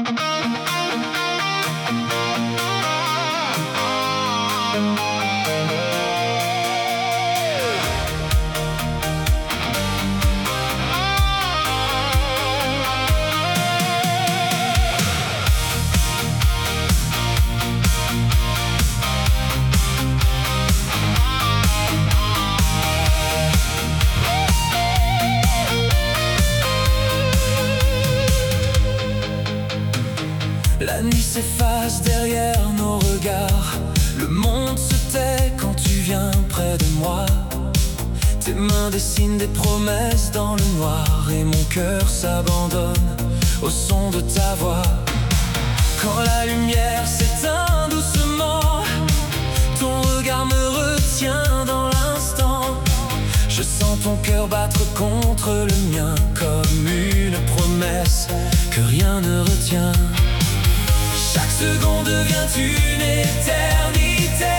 La nuit s'efface derrière nos regards. Le monde se tait quand tu viens près de moi. Tes mains dessinent des promesses dans le noir, et mon cœur s'abandonne au son de ta voix. Quand la lumière s'éteint doucement, ton regard me retient dans l'instant. Je sens ton cœur battre contre le mien, comme une promesse que rien ne retient. Chaque seconde devient une éternité.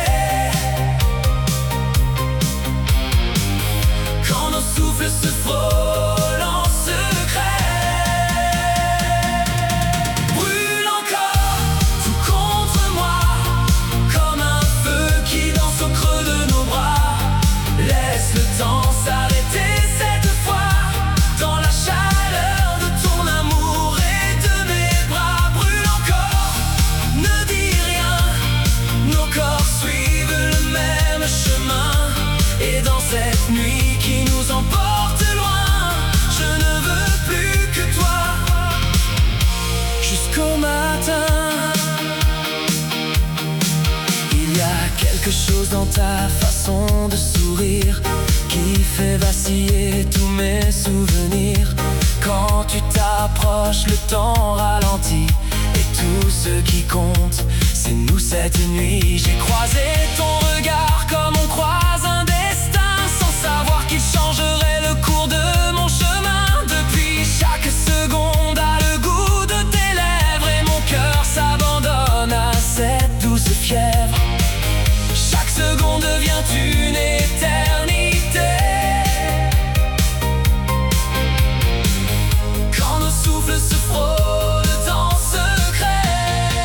Quand nos souffles se frôlent en secret, brûle encore tout contre moi, comme un feu qui danse au creux de nos bras. Laisse le temps s'arrêter cette fois, dans la chaleur de ton amour et de mes bras. Brûle encore, ne dis rien, nos corps suivent le même chemin. Et dans cette nuit qui nous emporte loin, je ne veux plus que toi, jusqu'au matin. Il y a quelque chose dans ta façon de sourire qui fait vaciller tous mes souvenirs. Quand tu t'approches, le temps ralentit, et tout ce qui compte, c'est nous cette nuit. J'ai croisé ton regard comme on croise un destin, sans savoir qu'il changerait le cours de mon chemin. Depuis, chaque seconde a le goût de tes lèvres, et mon cœur s'abandonne à cette douce fièvre. Chaque seconde devient une éternité. Quand nos souffles se frôlent en secret,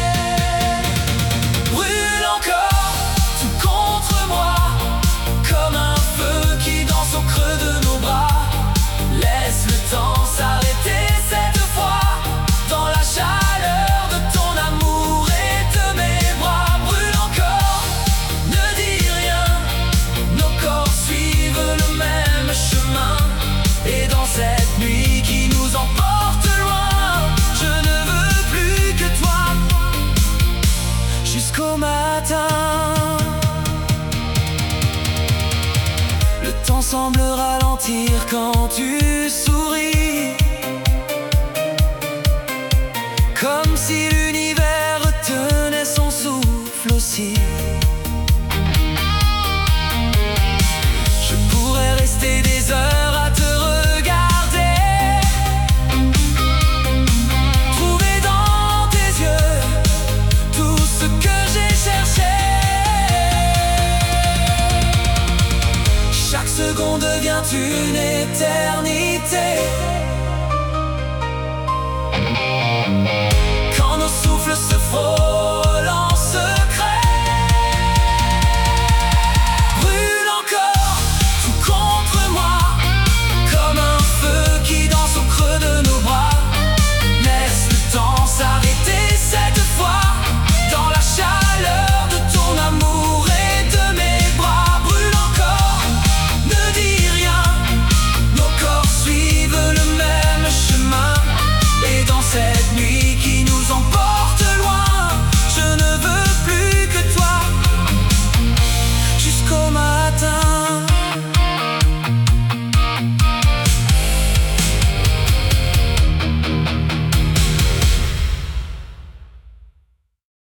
brûle encore tout contre moi, comme un feu qui danse au creux de nos bras. Laisse le temps s'arrêter cette fois, dans la chaleur de ton amour et de mes bras. Brûle encore, ne dis rien, nos corps suivent le même chemin. Et dans cette nuit qui nous emporte loin, je ne veux plus que toi, jusqu'au matin. Le temps semble ralentir quand tu